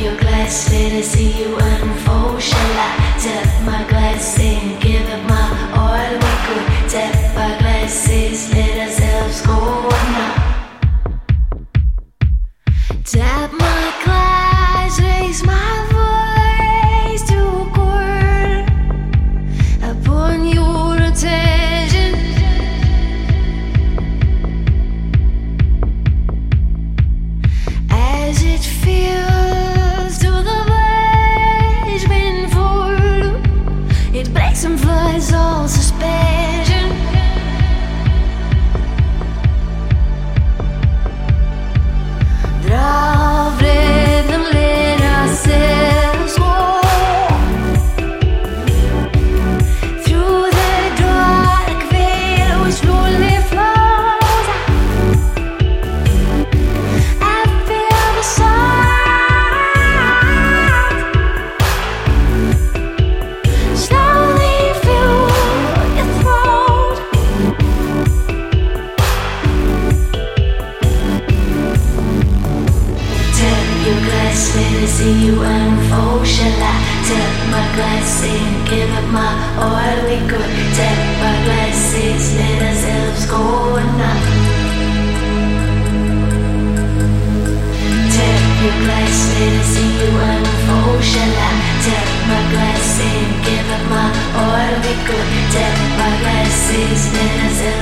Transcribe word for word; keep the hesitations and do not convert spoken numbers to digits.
your glass, let us see you unfold. Shall I tap my glass and give it my all? We could tap our glasses, let ourselves go now. Tap my glass, raise my voice to a chord upon your attention. As it feels to the verge when full, it breaks and flies all suspension. Draw rhythm, let ourselves walk through the dark veil which slowly flows. I feel the sound slowly fill your throat. Tap your glass, let us see you unfold. Shall I tap my glass and give it my all? We could tap our glasses, let ourselves go now. Tap your glass, let us see you unfold. Shall I tap my glass and give it my all? We could tap our glasses, let ourselves